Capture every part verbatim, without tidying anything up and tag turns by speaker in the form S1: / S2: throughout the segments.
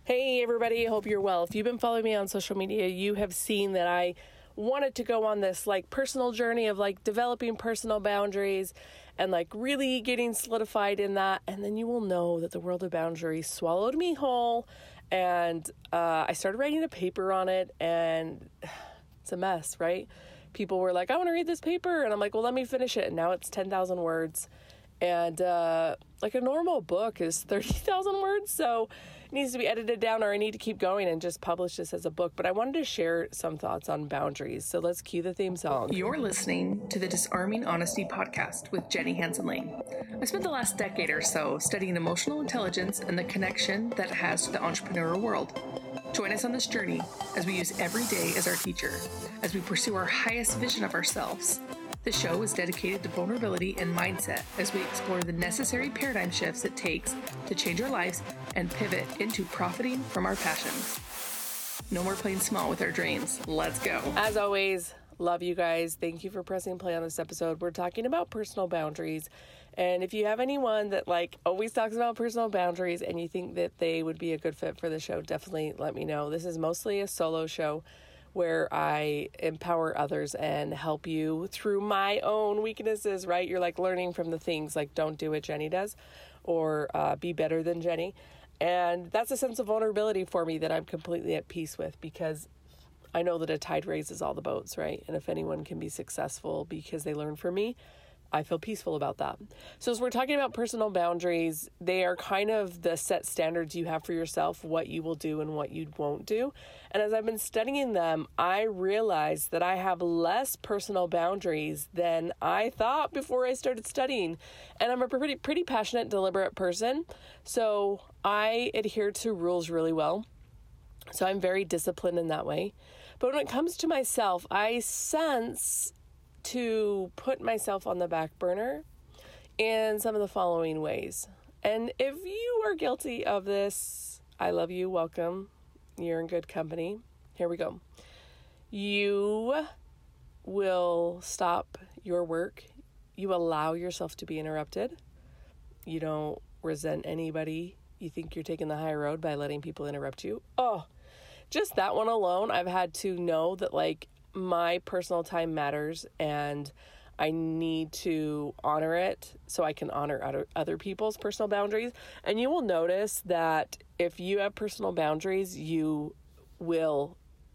S1: Hey everybody, hope you're well. If you've been following me on social media, you have seen that I wanted to go on this like personal journey of like developing personal boundaries and like really getting solidified in that. And then you will know that the world of boundaries swallowed me whole. And uh, I started writing a paper on it, and it's a mess, right? People were like, I want to read this paper. And I'm like, well, let me finish it. And now it's ten thousand words. And uh, like a normal book is thirty thousand words. So it needs to be edited down, or I need to keep going and just publish this as a book. But I wanted to share some thoughts on boundaries. So let's cue the theme song.
S2: You're listening to the Disarming Honesty podcast with Jenny Hansen-Lane. I spent the last decade or so studying emotional intelligence and the connection that it has to the entrepreneurial world. Join us on this journey as we use every day as our teacher, as we pursue our highest vision of ourselves. The show is dedicated to vulnerability and mindset as we explore the necessary paradigm shifts it takes to change our lives and pivot into profiting from our passions. No more playing small with our dreams. Let's go.
S1: As always, love you guys. Thank you for pressing play on this episode. We're talking about personal boundaries. And if you have anyone that like always talks about personal boundaries and you think that they would be a good fit for the show, definitely let me know. This is mostly a solo show where I empower others and help you through my own weaknesses, right? You're like learning from the things like don't do what Jenny does, or uh, be better than Jenny. And that's a sense of vulnerability for me that I'm completely at peace with, because I know that a tide raises all the boats, right? And if anyone can be successful because they learn from me, I feel peaceful about that. So as we're talking about personal boundaries, they are kind of the set standards you have for yourself, what you will do and what you won't do. And as I've been studying them, I realized that I have less personal boundaries than I thought before I started studying. And I'm a pretty, pretty passionate, deliberate person. So I adhere to rules really well. So I'm very disciplined in that way. But when it comes to myself, I sense to put myself on the back burner in some of the following ways. And if you are guilty of this, I love you. Welcome. You're in good company. Here we go. You will stop your work. You allow yourself to be interrupted. You don't resent anybody. You think you're taking the high road by letting people interrupt you. Oh, just that one alone, I've had to know that like my personal time matters and I need to honor it so I can honor other, other people's personal boundaries. And you will notice that if you have personal boundaries, you will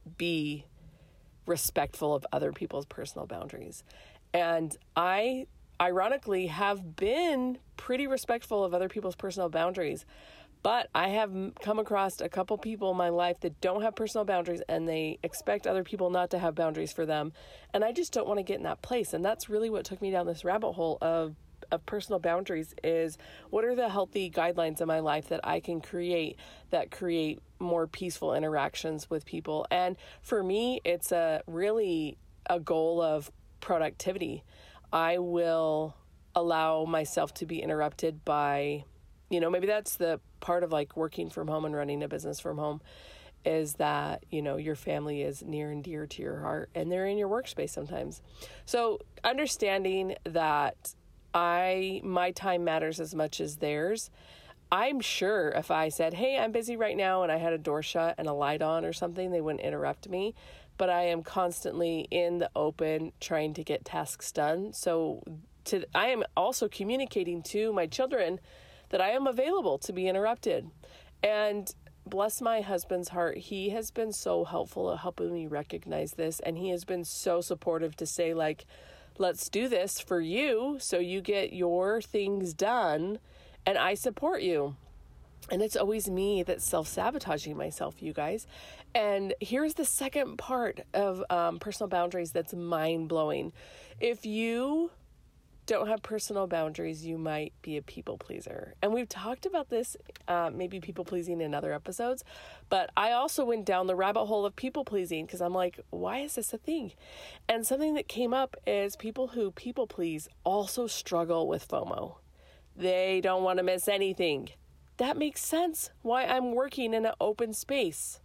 S1: be respectful of other people's personal boundaries. And I, ironically, have been pretty respectful of other people's personal boundaries. But I have come across a couple people in my life that don't have personal boundaries, and they expect other people not to have boundaries for them. And I just don't want to get in that place. And that's really what took me down this rabbit hole of, of personal boundaries is what are the healthy guidelines in my life that I can create that create more peaceful interactions with people. And for me, it's a really a goal of productivity. I will allow myself to be interrupted by, you know, maybe that's the part of like working from home and running a business from home is that, you know, your family is near and dear to your heart and they're in your workspace sometimes. So understanding that I, my time matters as much as theirs. I'm sure if I said, hey, I'm busy right now and I had a door shut and a light on or something, they wouldn't interrupt me. But I am constantly in the open trying to get tasks done. So to, I am also communicating to my children that I am available to be interrupted. And bless my husband's heart, he has been so helpful at helping me recognize this. And he has been so supportive to say like, let's do this for you so you get your things done and I support you. And it's always me that's self-sabotaging myself, you guys. And here's the second part of um, personal boundaries that's mind-blowing. If you don't have personal boundaries, you might be a people pleaser. And we've talked about this, uh, maybe people pleasing in other episodes, but I also went down the rabbit hole of people pleasing because I'm like, why is this a thing? And something that came up is people who people please also struggle with FOMO. They don't want to miss anything. That makes sense why I'm working in an open space.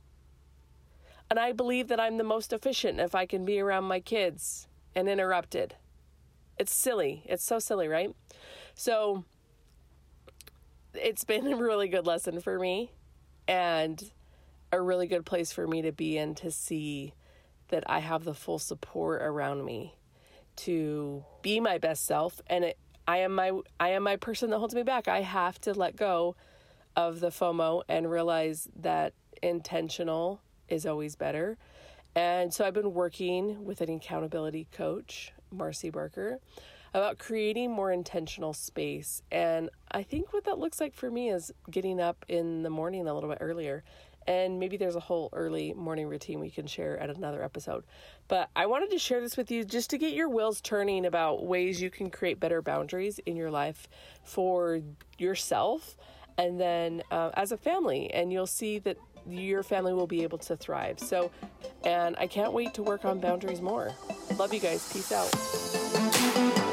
S1: And I believe that I'm the most efficient if I can be around my kids and interrupted. It's silly. It's so silly, right? So it's been a really good lesson for me. And a really good place for me to be in, to see that I have the full support around me to be my best self. And it, I am my I am my person that holds me back. I have to let go of the FOMO and realize that intentional is always better. And so I've been working with an accountability coach, Marcy Barker, about creating more intentional space. And I think what that looks like for me is getting up in the morning a little bit earlier. And maybe there's a whole early morning routine we can share at another episode. But I wanted to share this with you just to get your wheels turning about ways you can create better boundaries in your life for yourself and then uh, as a family. And you'll see that your family will be able to thrive. So, and I can't wait to work on boundaries more. Love you guys. Peace out.